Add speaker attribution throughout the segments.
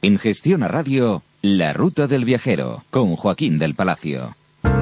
Speaker 1: En Gestiona Radio, La Ruta del Viajero, con Joaquín del Palacio.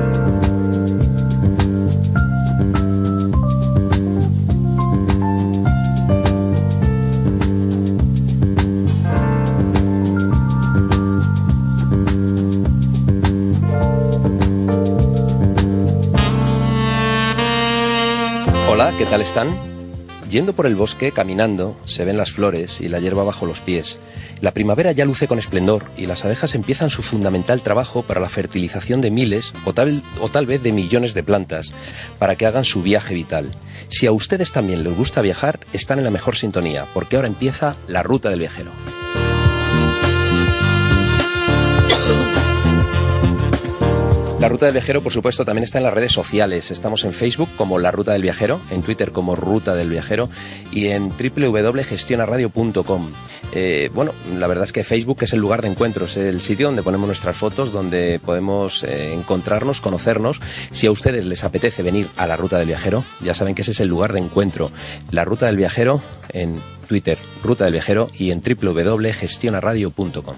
Speaker 2: Hola, ¿qué tal están? Yendo por el bosque, caminando, se ven las flores y la hierba bajo los pies. La primavera ya luce con esplendor y las abejas empiezan su fundamental trabajo para la fertilización de miles o tal vez de millones de plantas para que hagan su viaje vital. Si a ustedes también les gusta viajar, están en la mejor sintonía, porque ahora empieza La Ruta del Viajero. La Ruta del Viajero, por supuesto, también está en las redes sociales. Estamos en Facebook como La Ruta del Viajero, en Twitter como Ruta del Viajero y en www.gestionaradio.com. Bueno, la verdad es que Facebook es el lugar de encuentro, es el sitio donde ponemos nuestras fotos, donde podemos encontrarnos, conocernos. Si a ustedes les apetece venir a La Ruta del Viajero, ya saben que ese es el lugar de encuentro. La Ruta del Viajero en Twitter, Ruta del Viajero, y en www.gestionaradio.com.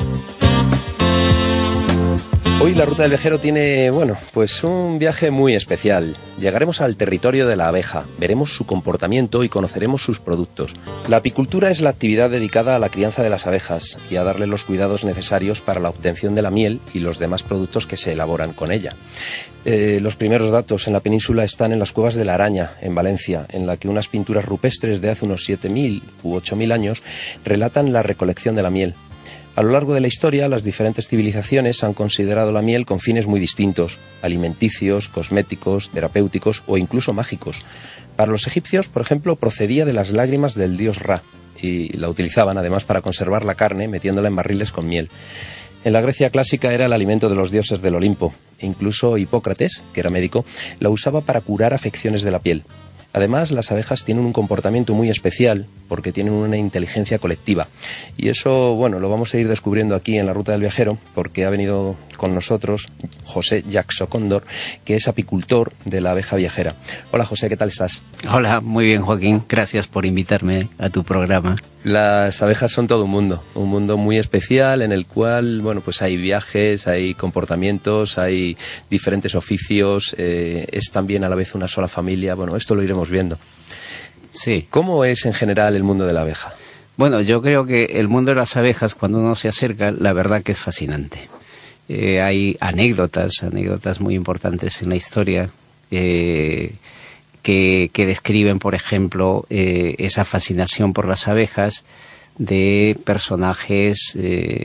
Speaker 2: Hoy La Ruta del Viajero tiene, bueno, pues un viaje muy especial. Llegaremos al territorio de la abeja, veremos su comportamiento y conoceremos sus productos. La apicultura es la actividad dedicada a la crianza de las abejas y a darle los cuidados necesarios para la obtención de la miel y los demás productos que se elaboran con ella. Los primeros datos en la península están en las cuevas de la Araña, en Valencia, en la que unas pinturas rupestres de hace unos 7.000 u 8.000 años relatan la recolección de la miel. A lo largo de la historia, las diferentes civilizaciones han considerado la miel con fines muy distintos, alimenticios, cosméticos, terapéuticos o incluso mágicos. Para los egipcios, por ejemplo, procedía de las lágrimas del dios Ra y la utilizaban además para conservar la carne metiéndola en barriles con miel. En la Grecia clásica era el alimento de los dioses del Olimpo. Incluso Hipócrates, que era médico, la usaba para curar afecciones de la piel. Además, las abejas tienen un comportamiento muy especial porque tienen una inteligencia colectiva. Y eso, bueno, lo vamos a ir descubriendo aquí en La Ruta del Viajero porque ha venido con nosotros José Jackson Cóndor, que es apicultor de la abeja viajera. Hola, José, ¿qué tal estás?
Speaker 3: Hola, muy bien, Joaquín. Gracias por invitarme a tu programa.
Speaker 2: Las abejas son todo un mundo muy especial en el cual, bueno, pues hay viajes, hay comportamientos, hay diferentes oficios, es también a la vez una sola familia. Bueno, esto lo iremos viendo.
Speaker 3: Sí.
Speaker 2: ¿Cómo es en general el mundo de la abeja?
Speaker 3: Bueno, yo creo que el mundo de las abejas, cuando uno se acerca, la verdad que es fascinante. Hay anécdotas muy importantes en la historia que describen, por ejemplo, esa fascinación por las abejas de personajes,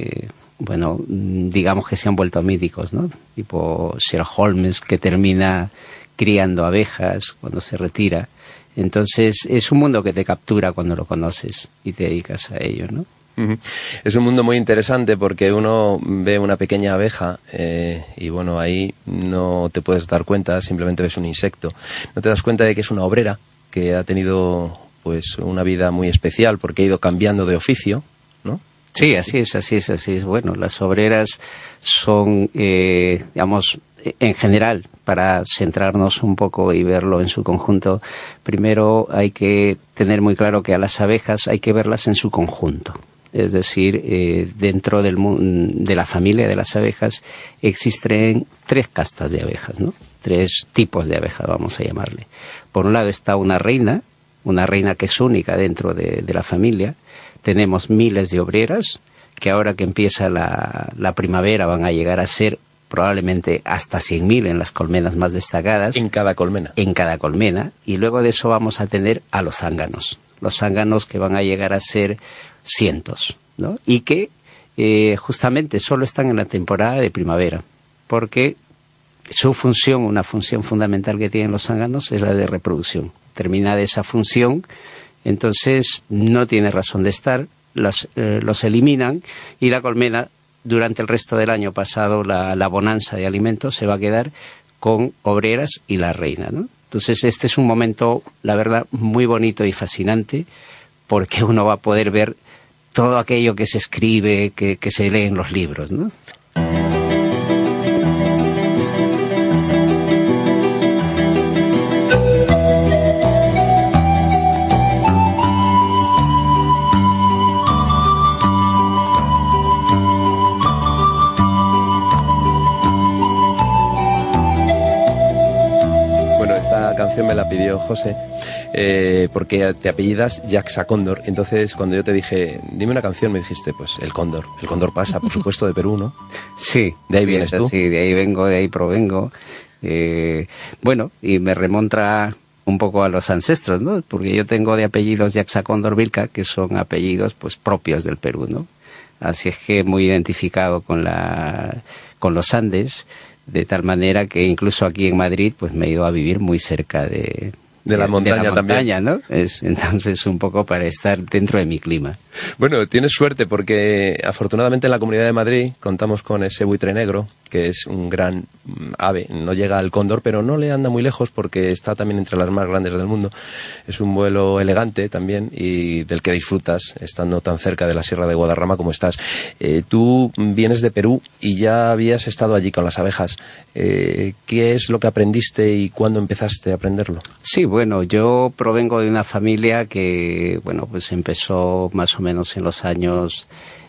Speaker 3: bueno, digamos que se han vuelto míticos, ¿no? Tipo Sherlock Holmes, que termina criando abejas cuando se retira. Entonces, es un mundo que te captura cuando lo conoces y te dedicas a ello, ¿no?
Speaker 2: Es un mundo muy interesante porque uno ve una pequeña abeja y bueno, ahí no te puedes dar cuenta, simplemente ves un insecto. No te das cuenta de que es una obrera que ha tenido pues una vida muy especial porque ha ido cambiando de oficio, ¿no?
Speaker 3: Sí, así es. Bueno, las obreras son, digamos, en general, para centrarnos un poco y verlo en su conjunto, primero hay que tener muy claro que a las abejas hay que verlas en su conjunto. Es decir, dentro de la familia de las abejas existen 3 castas de abejas, ¿no? 3 tipos de abejas, vamos a llamarle. Por un lado está una reina que es única dentro de la familia. Tenemos miles de obreras, que ahora que empieza la primavera van a llegar a ser probablemente hasta 100.000 en las colmenas más destacadas.
Speaker 2: En cada colmena.
Speaker 3: En cada colmena. Y luego de eso vamos a tener a los zánganos. Los zánganos que van a llegar a ser cientos, ¿no? Y que justamente solo están en la temporada de primavera, porque su función, una función fundamental que tienen los zánganos es la de reproducción. Terminada esa función, entonces no tiene razón de estar, los eliminan y la colmena durante el resto del año pasado, la bonanza de alimentos se va a quedar con obreras y la reina, ¿no? Entonces este es un momento, la verdad, muy bonito y fascinante porque uno va a poder ver todo aquello que se escribe, que se lee en los libros, ¿no?
Speaker 2: José, porque te apellidas Jaxa Cóndor. Entonces, cuando yo te dije, dime una canción, me dijiste, pues El Cóndor. El Cóndor pasa, por supuesto, de Perú, ¿no?
Speaker 3: Sí.
Speaker 2: ¿De ahí vienes tú?
Speaker 3: Sí, de ahí vengo, de ahí provengo. Bueno, y me remonta un poco a los ancestros, ¿no? Porque yo tengo de apellidos Jaxa Cóndor Vilca, que son apellidos pues propios del Perú, ¿no? Así es que muy identificado con los Andes, de tal manera que incluso aquí en Madrid pues me he ido a vivir muy cerca de
Speaker 2: la montaña también,
Speaker 3: ¿no? Entonces un poco para estar dentro de mi clima.
Speaker 2: Bueno, tienes suerte porque afortunadamente en la Comunidad de Madrid contamos con ese buitre negro, que es un gran ave. No llega al cóndor, pero no le anda muy lejos porque está también entre las más grandes del mundo. Es un vuelo elegante también y del que disfrutas estando tan cerca de la Sierra de Guadarrama como estás. Tú vienes de Perú y ya habías estado allí con las abejas. ¿Qué es lo que aprendiste y cuándo empezaste a aprenderlo?
Speaker 3: Sí, bueno, yo provengo de una familia que, bueno, pues empezó más o menos en los años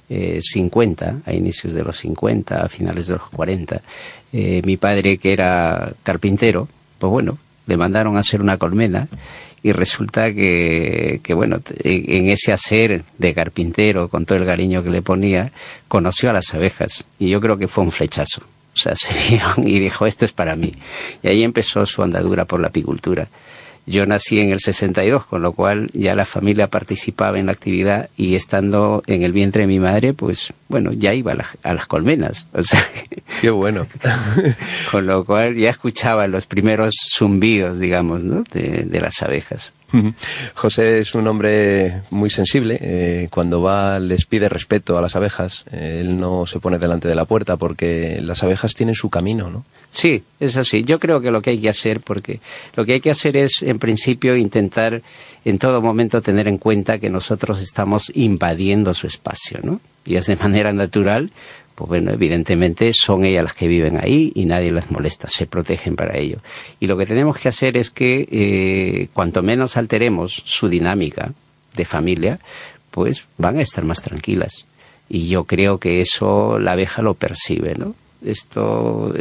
Speaker 3: 50, a inicios de los 50, a finales de los 40. Mi padre, que era carpintero, pues bueno, le mandaron a hacer una colmena y resulta que bueno, en ese hacer de carpintero, con todo el cariño que le ponía, conoció a las abejas y yo creo que fue un flechazo. O sea, se vieron y dijo, esto es para mí. Y ahí empezó su andadura por la apicultura. Yo nací en el 62, con lo cual ya la familia participaba en la actividad y estando en el vientre de mi madre, pues bueno, ya iba a las colmenas. O sea,
Speaker 2: ¡qué bueno!
Speaker 3: Con lo cual ya escuchaba los primeros zumbidos, digamos, ¿no? de las abejas.
Speaker 2: José es un hombre muy sensible. Cuando va les pide respeto a las abejas. Él no se pone delante de la puerta porque las abejas tienen su camino, ¿no?
Speaker 3: Sí, es así. Yo creo que lo que hay que hacer, porque lo que hay que hacer es, en principio, intentar en todo momento tener en cuenta que nosotros estamos invadiendo su espacio, ¿no? Y es de manera natural. Pues bueno, evidentemente son ellas las que viven ahí y nadie las molesta, se protegen para ello. Y lo que tenemos que hacer es que cuanto menos alteremos su dinámica de familia, pues van a estar más tranquilas. Y yo creo que eso la abeja lo percibe, ¿no? Esto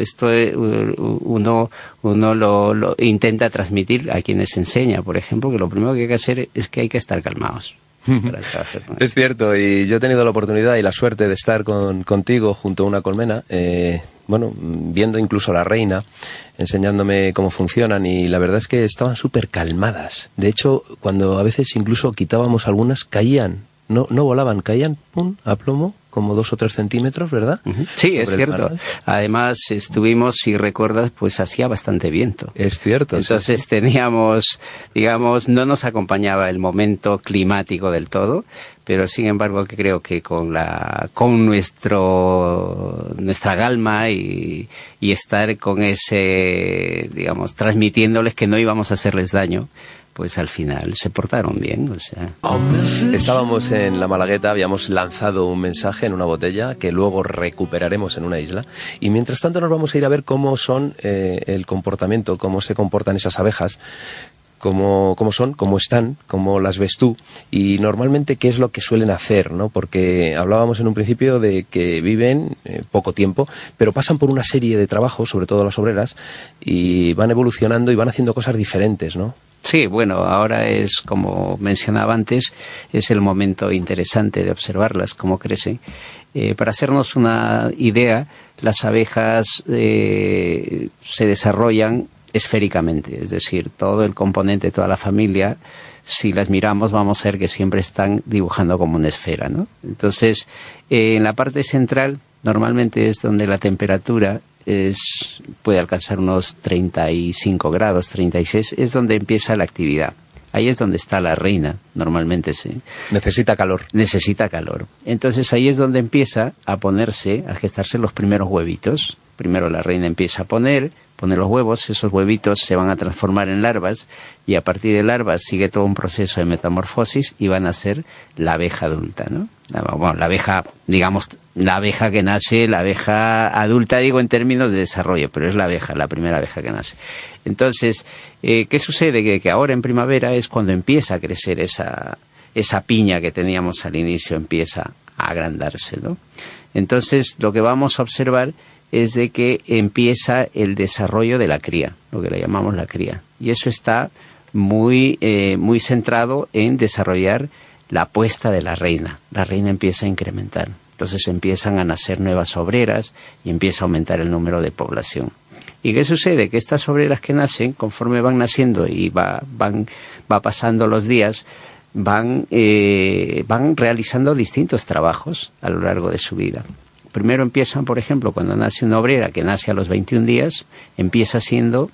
Speaker 3: uno lo intenta transmitir a quienes enseña, por ejemplo, que lo primero que hay que hacer es que hay que estar calmados.
Speaker 2: Es cierto, y yo he tenido la oportunidad y la suerte de estar contigo junto a una colmena, bueno, viendo incluso a la reina, enseñándome cómo funcionan, y la verdad es que estaban súper calmadas. De hecho, cuando a veces incluso quitábamos algunas, caían, no volaban, caían, pum, a plomo, como 2 o 3 centímetros, ¿verdad?
Speaker 3: Sí, es cierto. Además, estuvimos, si recuerdas, pues hacía bastante viento. Es cierto. Entonces sí. Teníamos, digamos, no nos acompañaba el momento climático del todo, pero sin embargo que creo que con nuestra calma y estar con ese, digamos, transmitiéndoles que no íbamos a hacerles daño, pues al final se portaron bien, o sea.
Speaker 2: Estábamos en la Malagueta, habíamos lanzado un mensaje en una botella que luego recuperaremos en una isla, y mientras tanto nos vamos a ir a ver cómo son el comportamiento, cómo se comportan esas abejas, cómo son, cómo están, cómo las ves tú, y normalmente qué es lo que suelen hacer, ¿no? Porque hablábamos en un principio de que viven poco tiempo, pero pasan por una serie de trabajos, sobre todo las obreras, y van evolucionando y van haciendo cosas diferentes, ¿no?
Speaker 3: Sí, bueno, ahora es, como mencionaba antes, es el momento interesante de observarlas, cómo crecen. Para hacernos una idea, las abejas se desarrollan esféricamente, es decir, todo el componente, toda la familia, si las miramos vamos a ver que siempre están dibujando como una esfera, ¿no? Entonces, en la parte central, normalmente es donde la temperatura puede alcanzar unos 35 grados, 36, es donde empieza la actividad. Ahí es donde está la reina, normalmente sí.
Speaker 2: Necesita calor.
Speaker 3: Necesita calor. Entonces ahí es donde empieza a gestarse los primeros huevitos. Primero la reina empieza a poner los huevos, esos huevitos se van a transformar en larvas y a partir de larvas sigue todo un proceso de metamorfosis y van a ser la abeja adulta, ¿no? Bueno, la abeja, digamos, la abeja que nace, la abeja adulta, digo en términos de desarrollo, pero es la primera abeja que nace. Entonces, ¿qué sucede? Que ahora en primavera es cuando empieza a crecer esa piña que teníamos al inicio, empieza a agrandarse, ¿no? Entonces, lo que vamos a observar es de que empieza el desarrollo de la cría, lo que le llamamos la cría. Y eso está muy centrado en desarrollar la puesta de la reina. La reina empieza a incrementar. Entonces empiezan a nacer nuevas obreras y empieza a aumentar el número de población. ¿Y qué sucede? Que estas obreras que nacen, conforme van naciendo y va pasando los días, van realizando distintos trabajos a lo largo de su vida. Primero empiezan, por ejemplo, cuando nace una obrera que nace a los 21 días, empieza siendo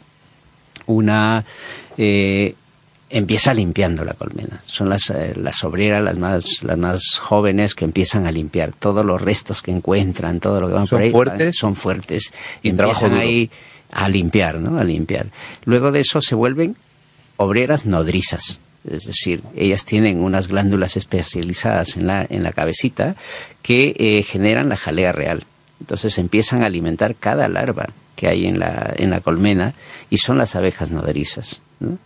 Speaker 3: empieza limpiando la colmena. Son las obreras las más jóvenes que empiezan a limpiar todos los restos que encuentran, todo lo que van por ahí. Son fuertes y empiezan ahí a limpiar, ¿no? A limpiar. Luego de eso se vuelven obreras nodrizas. Es decir, ellas tienen unas glándulas especializadas en la cabecita que generan la jalea real. Entonces empiezan a alimentar cada larva que hay en la colmena y son las abejas nodrizas, ¿no?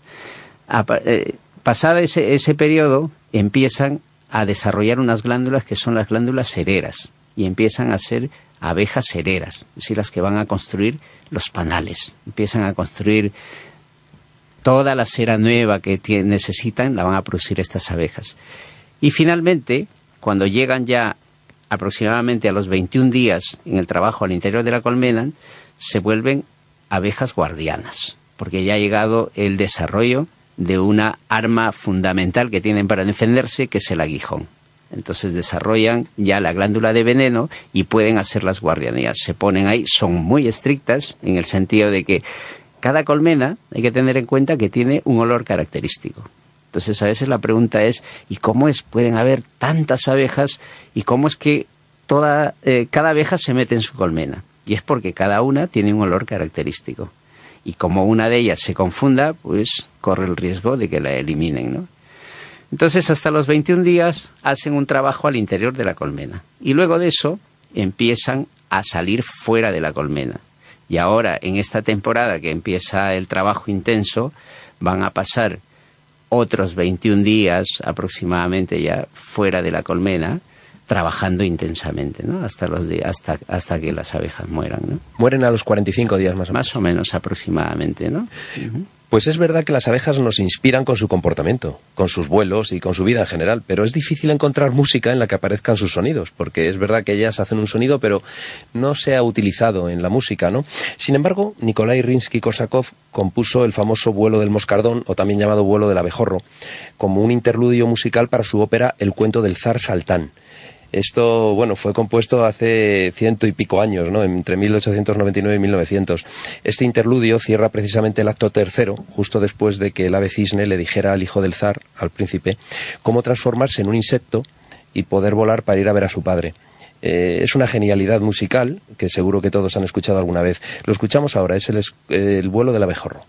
Speaker 3: Pasada ese periodo, empiezan a desarrollar unas glándulas que son las glándulas cereras y empiezan a ser abejas cereras, es decir, las que van a construir los panales, empiezan a construir toda la cera nueva que necesitan, la van a producir estas abejas. Y finalmente, cuando llegan ya aproximadamente a los 21 días en el trabajo al interior de la colmena, se vuelven abejas guardianas, porque ya ha llegado el desarrollo de una arma fundamental que tienen para defenderse, que es el aguijón. Entonces desarrollan ya la glándula de veneno y pueden hacer las guardianías. Se ponen ahí, son muy estrictas en el sentido de que cada colmena hay que tener en cuenta que tiene un olor característico. Entonces a veces la pregunta es, ¿y cómo pueden haber tantas abejas y cómo es que cada abeja se mete en su colmena? Y es porque cada una tiene un olor característico. Y como una de ellas se confunda, pues corre el riesgo de que la eliminen, ¿no? Entonces, hasta los 21 días hacen un trabajo al interior de la colmena. Y luego de eso, empiezan a salir fuera de la colmena. Y ahora, en esta temporada que empieza el trabajo intenso, van a pasar otros 21 días aproximadamente ya fuera de la colmena, trabajando intensamente, ¿no? Hasta que las abejas mueran, ¿no?
Speaker 2: Mueren a los 45 días más o menos.
Speaker 3: Más o menos aproximadamente, ¿no? Uh-huh.
Speaker 2: Pues es verdad que las abejas nos inspiran con su comportamiento, con sus vuelos y con su vida en general, pero es difícil encontrar música en la que aparezcan sus sonidos, porque es verdad que ellas hacen un sonido, pero no se ha utilizado en la música, ¿no? Sin embargo, Nikolai Rimsky-Korsakov compuso el famoso vuelo del moscardón, o también llamado vuelo del abejorro, como un interludio musical para su ópera El cuento del zar Saltán. Esto, bueno, fue compuesto hace 100 y pico años, ¿no? Entre 1899 y 1900. Este interludio cierra precisamente el acto tercero, justo después de que el ave cisne le dijera al hijo del zar, al príncipe, cómo transformarse en un insecto y poder volar para ir a ver a su padre. Es una genialidad musical que seguro que todos han escuchado alguna vez. Lo escuchamos ahora, es el vuelo del abejorro.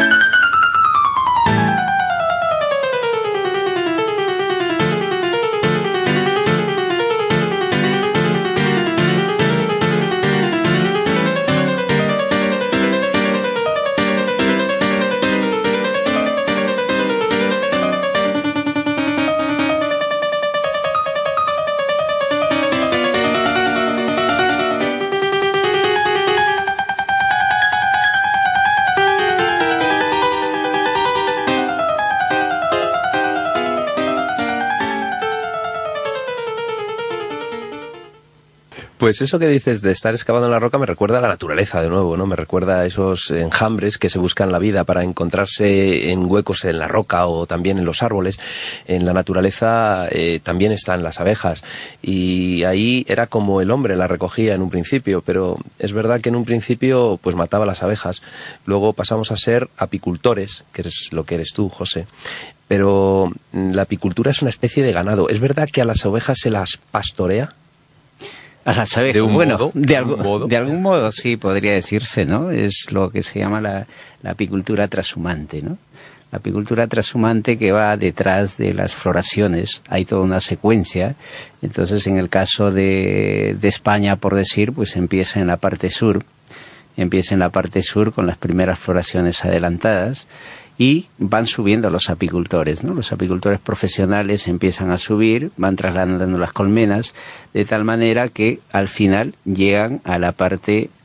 Speaker 2: Pues eso que dices de estar excavando en la roca me recuerda a la naturaleza de nuevo, ¿no? Me recuerda a esos enjambres que se buscan la vida para encontrarse en huecos en la roca o también en los árboles. En la naturaleza también están las abejas y ahí era como el hombre la recogía en un principio, pero es verdad que en un principio pues mataba las abejas. Luego pasamos a ser apicultores, que es lo que eres tú, José. Pero la apicultura es una especie de ganado. ¿Es verdad que a las ovejas se las pastorea?
Speaker 3: A las abejas, de algún modo sí podría decirse, ¿no? Es lo que se llama la apicultura trashumante, ¿no? La apicultura trashumante que va detrás de las floraciones, hay toda una secuencia. Entonces, en el caso de España, por decir, pues empieza en la parte sur con las primeras floraciones adelantadas. Y van subiendo los apicultores, ¿no? Los apicultores profesionales empiezan a subir, van trasladando las colmenas, de tal manera que al final llegan a la parte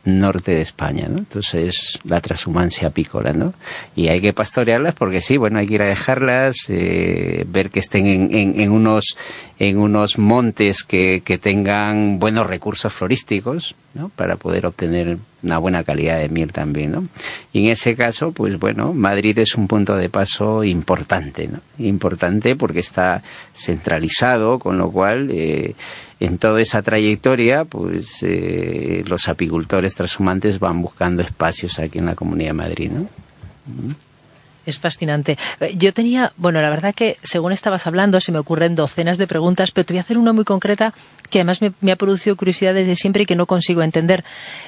Speaker 3: norte de España, ¿no? Entonces, la transhumancia apícola, ¿no? Y hay que pastorearlas porque sí, bueno, hay que ir a dejarlas, ver que estén en unos montes que tengan buenos recursos florísticos, ¿no? Para poder obtener una buena calidad de miel también, ¿no? Y en ese caso, pues bueno, Madrid es un punto de paso importante, ¿no? Importante porque está centralizado, con lo cual en toda esa trayectoria, pues los apicultores transhumantes van buscando espacios aquí en la Comunidad de Madrid, ¿no?
Speaker 4: Es fascinante. Yo tenía, bueno, la verdad que según estabas hablando se me ocurren docenas de preguntas, pero te voy a hacer una muy concreta que además me ha producido curiosidad desde siempre y que no consigo entender.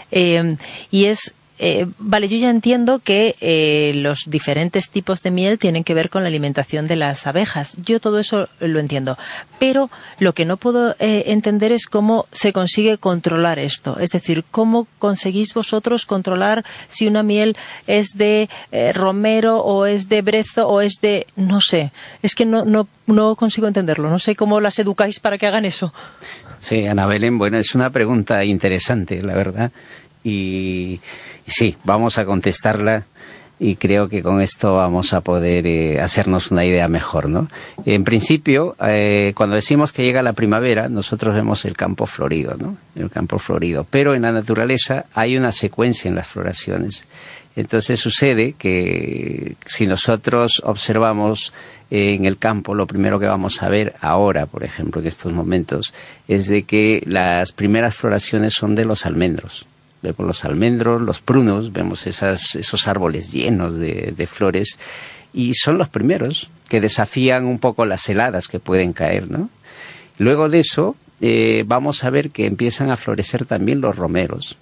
Speaker 4: Y es, vale, yo ya entiendo que los diferentes tipos de miel tienen que ver con la alimentación de las abejas. Yo todo eso lo entiendo. Pero lo que no puedo entender es cómo se consigue controlar esto. Es decir, cómo conseguís vosotros controlar si una miel es de romero o es de brezo o es de... no sé. Es que no consigo entenderlo. No sé cómo las educáis para que hagan eso.
Speaker 3: Sí, Ana Belén, bueno, es una pregunta interesante, la verdad. Y sí, vamos a contestarla y creo que con esto vamos a poder hacernos una idea mejor, ¿no? En principio, cuando decimos que llega la primavera, nosotros vemos el campo florido, ¿no? El campo florido. Pero en la naturaleza hay una secuencia en las floraciones. Entonces sucede que si nosotros observamos en el campo, lo primero que vamos a ver ahora, por ejemplo, en estos momentos, es de que las primeras floraciones son de los almendros. Vemos los almendros, los prunos, vemos esos árboles llenos de flores y son los primeros que desafían un poco las heladas que pueden caer, ¿no? Luego de eso vamos a ver que empiezan a florecer también los romeros.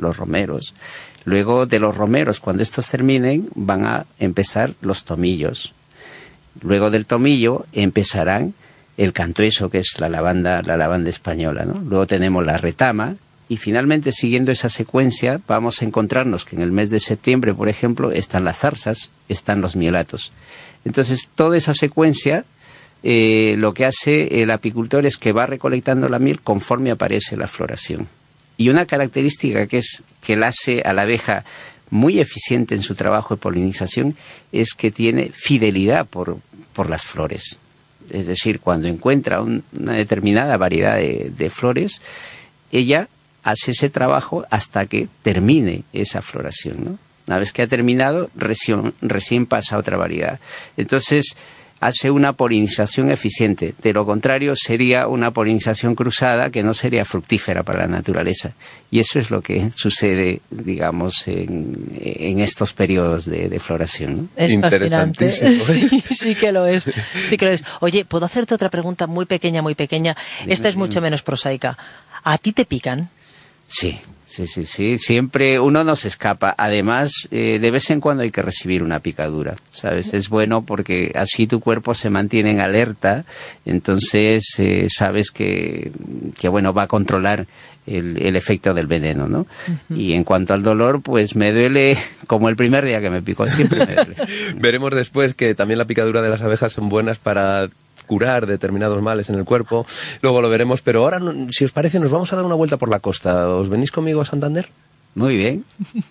Speaker 3: Luego de los romeros, cuando estos terminen, van a empezar los tomillos. Luego del tomillo empezarán el cantueso, que es la lavanda española, ¿no? Luego tenemos la retama. Y finalmente, siguiendo esa secuencia, vamos a encontrarnos que en el mes de septiembre, por ejemplo, están las zarzas, están los mielatos. Entonces, toda esa secuencia, lo que hace el apicultor es que va recolectando la miel conforme aparece la floración. Y una característica que la hace a la abeja muy eficiente en su trabajo de polinización es que tiene fidelidad por las flores. Es decir, cuando encuentra una determinada variedad de flores, ella hace ese trabajo hasta que termine esa floración, ¿no? Una vez que ha terminado, recién pasa a otra variedad. Entonces, hace una polinización eficiente. De lo contrario, sería una polinización cruzada que no sería fructífera para la naturaleza. Y eso es lo que sucede, digamos, en estos periodos de floración, ¿no?
Speaker 4: Es fascinante. Sí que lo es. Sí que lo es. Oye, ¿puedo hacerte otra pregunta muy pequeña, muy pequeña? Esta es mucho menos prosaica. ¿A ti te pican?
Speaker 3: Sí. Siempre uno no se escapa. Además, de vez en cuando hay que recibir una picadura, ¿sabes? Es bueno porque así tu cuerpo se mantiene en alerta. Entonces, sabes que bueno, va a controlar el efecto del veneno, ¿no? Uh-huh. Y en cuanto al dolor, pues me duele como el primer día que me picó. Siempre me duele.
Speaker 2: Veremos después que también la picadura de las abejas son buenas para curar determinados males en el cuerpo. Luego lo veremos, pero ahora, si os parece, nos vamos a dar una vuelta por la costa. ¿Os venís conmigo a Santander?
Speaker 3: Muy bien.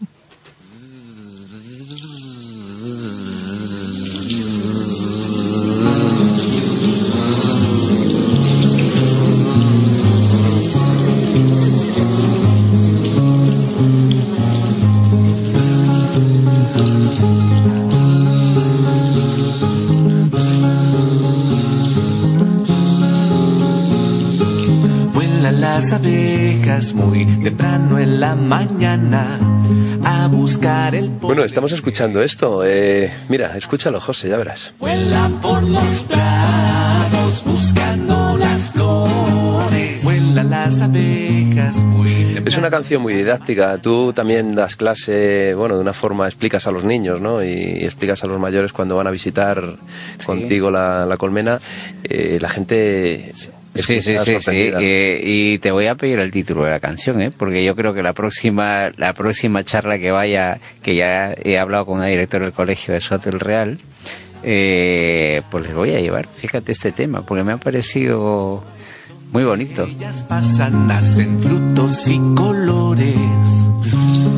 Speaker 5: Las abejas muy temprano en la mañana a buscar el polen.
Speaker 2: Bueno, estamos escuchando esto. Mira, escúchalo, José, ya verás.
Speaker 5: Vuelan por los prados buscando las flores. Vuelan las abejas muy temprano.
Speaker 2: Es una canción muy didáctica. Tú también das clase, bueno, de una forma explicas a los niños, ¿no? Y explicas a los mayores cuando van a visitar contigo la colmena. La gente...
Speaker 3: Sí. Y te voy a pedir el título de la canción, porque yo creo que la próxima charla que vaya, que ya he hablado con una directora del colegio de Soto del Real, pues les voy a llevar, fíjate, este tema, porque me ha parecido muy bonito.
Speaker 5: Ellas pasan, nacen frutos y colores.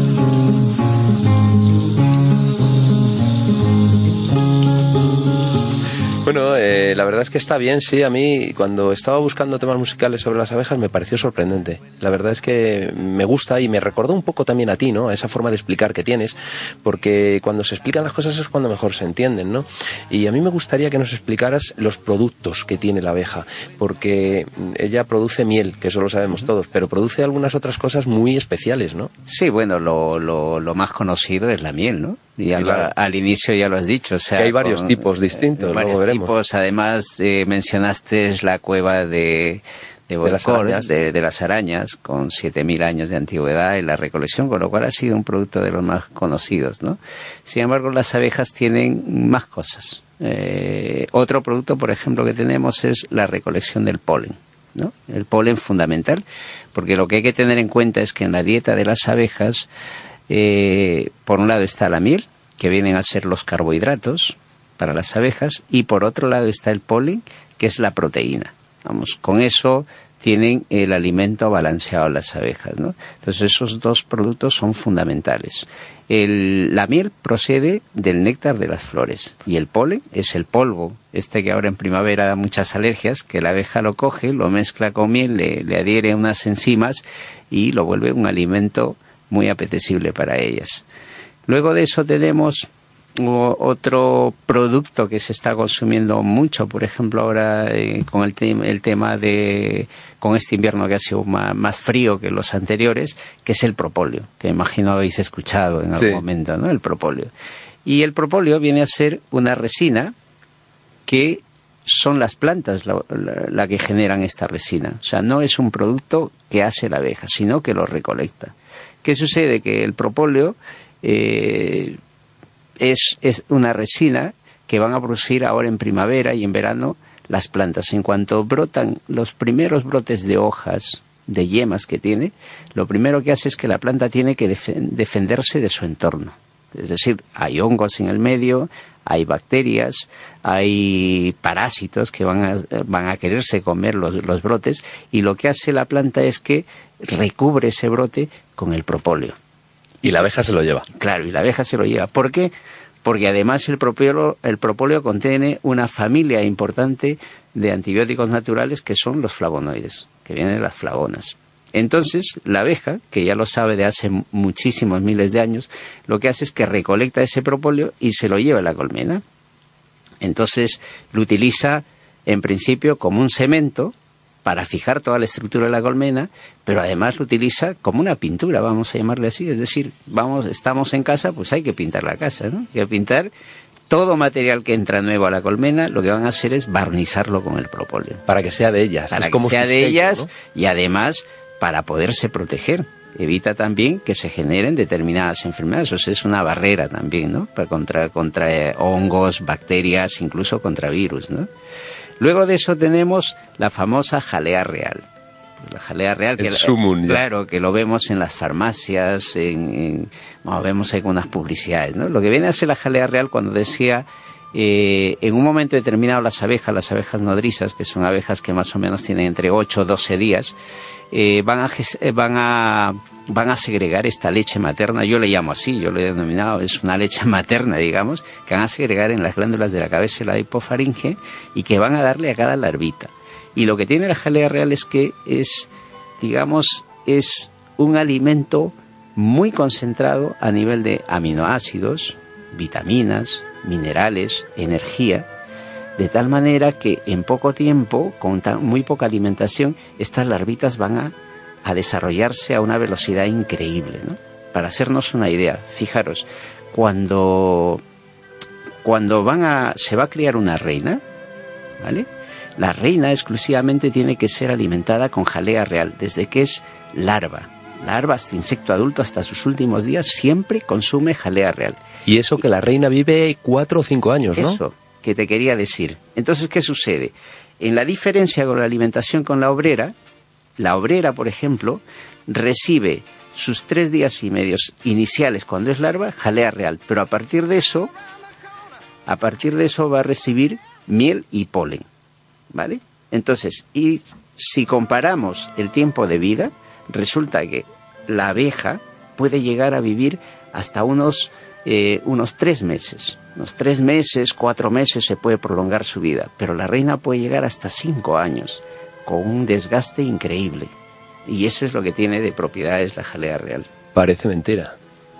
Speaker 2: Bueno, la verdad es que está bien, sí. A mí, cuando estaba buscando temas musicales sobre las abejas, me pareció sorprendente. La verdad es que me gusta y me recordó un poco también a ti, ¿no? A esa forma de explicar que tienes, porque cuando se explican las cosas es cuando mejor se entienden, ¿no? Y a mí me gustaría que nos explicaras los productos que tiene la abeja, porque ella produce miel, que eso lo sabemos todos, pero produce algunas otras cosas muy especiales, ¿no?
Speaker 3: Sí, bueno, lo más conocido es la miel, ¿no? Y
Speaker 2: claro.
Speaker 3: Al inicio ya lo has dicho. O sea,
Speaker 2: que hay varios tipos distintos,
Speaker 3: varios
Speaker 2: luego veremos.
Speaker 3: tipos, además mencionaste la cueva de Boicor, de las arañas, con 7.000 años de antigüedad en la recolección, con lo cual ha sido un producto de los más conocidos, ¿no? Sin embargo, las abejas tienen más cosas. Otro producto, por ejemplo, que tenemos es la recolección del polen, ¿no? El polen fundamental, porque lo que hay que tener en cuenta es que en la dieta de las abejas, por un lado está la miel, que vienen a ser los carbohidratos para las abejas, y por otro lado está el polen, que es la proteína. Vamos, con eso tienen el alimento balanceado las abejas, ¿no? Entonces esos dos productos son fundamentales. La miel procede del néctar de las flores y el polen es el polvo, que ahora en primavera da muchas alergias, que la abeja lo coge, lo mezcla con miel, le adhiere unas enzimas y lo vuelve un alimento muy apetecible para ellas. Luego de eso tenemos otro producto que se está consumiendo mucho, por ejemplo ahora con el tema de con este invierno que ha sido más frío que los anteriores, que es el propóleo, que imagino habéis escuchado en algún momento, ¿no? El propóleo. Y el propóleo viene a ser una resina que son las plantas la que generan esta resina. O sea, no es un producto que hace la abeja, sino que lo recolecta. ¿Qué sucede? Que el propóleo es una resina que van a producir ahora en primavera y en verano las plantas. En cuanto brotan los primeros brotes de hojas, de yemas que tiene, lo primero que hace es que la planta tiene que defenderse de su entorno. Es decir, hay hongos en el medio, hay bacterias, hay parásitos que van a quererse comer los brotes, y lo que hace la planta es que recubre ese brote con el propóleo.
Speaker 2: Y la abeja se lo lleva.
Speaker 3: Claro, y la abeja se lo lleva. ¿Por qué? Porque además el propóleo contiene una familia importante de antibióticos naturales que son los flavonoides, que vienen de las flavonas. Entonces, la abeja, que ya lo sabe de hace muchísimos miles de años, lo que hace es que recolecta ese propóleo y se lo lleva a la colmena. Entonces, lo utiliza, en principio, como un cemento para fijar toda la estructura de la colmena, pero además lo utiliza como una pintura, vamos a llamarle así. Es decir, estamos en casa, pues hay que pintar la casa, ¿no? Hay que pintar todo material que entra nuevo a la colmena, lo que van a hacer es barnizarlo con el propóleo.
Speaker 2: Para que sea de ellas.
Speaker 3: Para que sea de ellas, ¿no? Y además para poderse proteger. Evita también que se generen determinadas enfermedades. O sea, es una barrera también, ¿no? Contra hongos, bacterias, incluso contra virus, ¿no? Luego de eso tenemos la famosa jalea real. La jalea real, que claro, que lo vemos en las farmacias, vemos algunas publicidades, ¿no? Lo que viene a ser la jalea real, cuando decía en un momento determinado las abejas nodrizas, que son abejas que más o menos tienen entre 8 o 12 días, van a segregar esta leche materna. Yo le llamo así, yo lo he denominado, es una leche materna, digamos, que van a segregar en las glándulas de la cabeza y la hipofaringe, y que van a darle a cada larvita. Y lo que tiene la jalea real es que es un alimento muy concentrado a nivel de aminoácidos, vitaminas, minerales, energía, de tal manera que en poco tiempo, con muy poca alimentación, estas larvitas van a desarrollarse a una velocidad increíble, ¿no? Para hacernos una idea, fijaros, cuando se va a criar una reina, ¿vale? La reina exclusivamente tiene que ser alimentada con jalea real, desde que es larva hasta insecto adulto, hasta sus últimos días, siempre consume jalea real.
Speaker 2: Y eso que la reina vive 4 o 5 años, ¿no?
Speaker 3: Eso que te quería decir. Entonces, ¿qué sucede? En la diferencia con la alimentación con la obrera, por ejemplo, recibe sus 3 días y medio iniciales cuando es larva, jalea real, pero a partir de eso va a recibir miel y polen, ¿vale? Entonces, y si comparamos el tiempo de vida, resulta que la abeja puede llegar a vivir hasta unos unos 3 meses. Unos 3 meses, 4 meses se puede prolongar su vida, pero la reina puede llegar hasta 5 años, con un desgaste increíble. Y eso es lo que tiene de propiedades la jalea real.
Speaker 2: Parece mentira.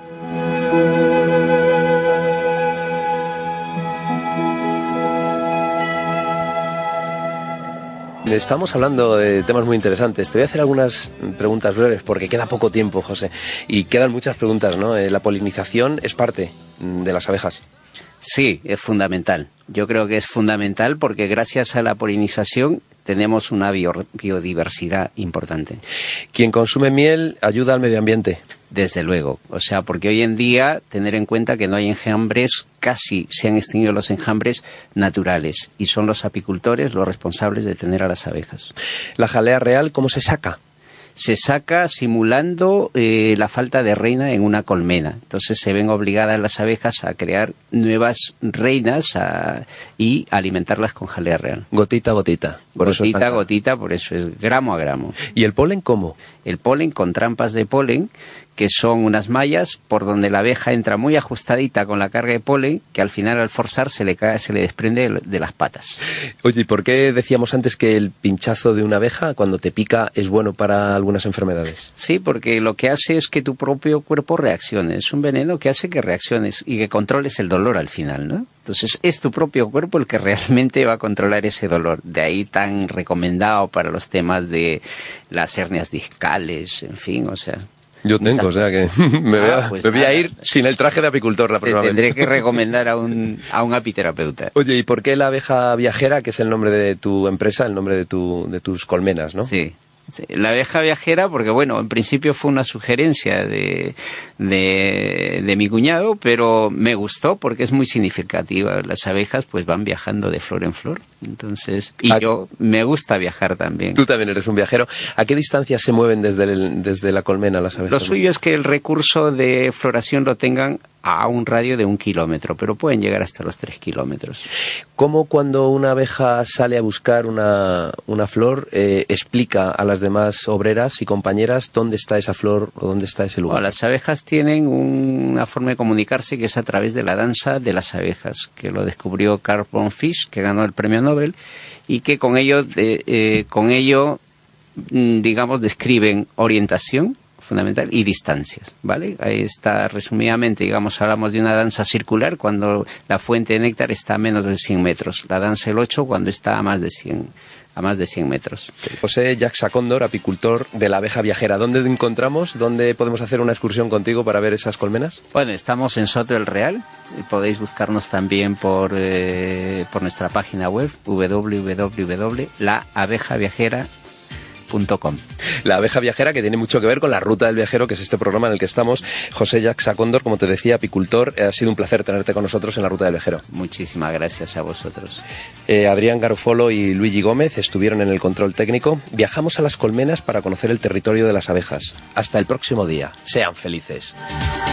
Speaker 2: Estamos hablando de temas muy interesantes. Te voy a hacer algunas preguntas breves porque queda poco tiempo, José. Y quedan muchas preguntas, ¿no? La polinización es parte de las abejas.
Speaker 3: Sí, es fundamental. Yo creo que es fundamental porque gracias a la polinización tenemos una biodiversidad importante.
Speaker 2: Quien consume miel ayuda al medio ambiente.
Speaker 3: Desde luego, o sea, porque hoy en día tener en cuenta que no hay enjambres, casi se han extinguido los enjambres naturales y son los apicultores los responsables de tener a las abejas.
Speaker 2: La jalea real, ¿cómo se saca?
Speaker 3: Se saca simulando la falta de reina en una colmena. Entonces se ven obligadas las abejas a crear nuevas reinas y alimentarlas con jalea real.
Speaker 2: Gotita a gotita.
Speaker 3: Gotita a gotita, por eso es gramo a gramo.
Speaker 2: ¿Y el polen cómo?
Speaker 3: El polen con trampas de polen, que son unas mallas por donde la abeja entra muy ajustadita con la carga de polen, que al final al forzar se le desprende de las patas.
Speaker 2: Oye, ¿y por qué decíamos antes que el pinchazo de una abeja cuando te pica es bueno para algunas enfermedades?
Speaker 3: Sí, porque lo que hace es que tu propio cuerpo reaccione. Es un veneno que hace que reacciones y que controles el dolor al final, ¿no? Entonces es tu propio cuerpo el que realmente va a controlar ese dolor. De ahí tan recomendado para los temas de las hernias discales, en fin, o sea...
Speaker 2: Yo tengo, o sea que me voy a ir sin el traje de apicultor la próxima vez.
Speaker 3: Tendré que recomendar a un apiterapeuta.
Speaker 2: Oye, ¿y por qué la abeja viajera, que es el nombre de tu empresa, el nombre de tus colmenas, no?
Speaker 3: Sí. Sí, la abeja viajera, porque bueno, en principio fue una sugerencia de mi cuñado, pero me gustó porque es muy significativa. Las abejas pues van viajando de flor en flor, entonces, yo me gusta viajar también.
Speaker 2: Tú también eres un viajero. ¿A qué distancia se mueven desde la colmena las abejas?
Speaker 3: Lo suyo es que el recurso de floración lo tengan a un radio de 1 kilómetro, pero pueden llegar hasta los 3 kilómetros.
Speaker 2: ¿Cómo cuando una abeja sale a buscar una flor explica a las demás obreras y compañeras dónde está esa flor o dónde está ese lugar?
Speaker 3: Bueno, las abejas tienen una forma de comunicarse que es a través de la danza de las abejas, que lo descubrió Carl von Fisch, que ganó el premio Nobel, y que con ello digamos, describen orientación fundamental y distancias, ¿vale? Ahí está resumidamente, digamos, hablamos de una danza circular cuando la fuente de néctar está a menos de 100 metros, la danza del 8 cuando está a más de 100 metros.
Speaker 2: José Jacques Sacóndor, apicultor de la abeja viajera. ¿Dónde te encontramos? ¿Dónde podemos hacer una excursión contigo para ver esas colmenas?
Speaker 3: Bueno, estamos en Soto del Real. Podéis buscarnos también por nuestra página web www.laabejaviajera.com.
Speaker 2: La abeja viajera, que tiene mucho que ver con la ruta del viajero, que es este programa en el que estamos. José Jacques Sacóndor, como te decía, apicultor. Ha sido un placer tenerte con nosotros en la ruta del viajero.
Speaker 3: Muchísimas gracias a vosotros.
Speaker 2: Adrián Garofolo y Luigi Gómez estuvieron en el control técnico. Viajamos a las colmenas para conocer el territorio de las abejas. Hasta el próximo día. Sean felices.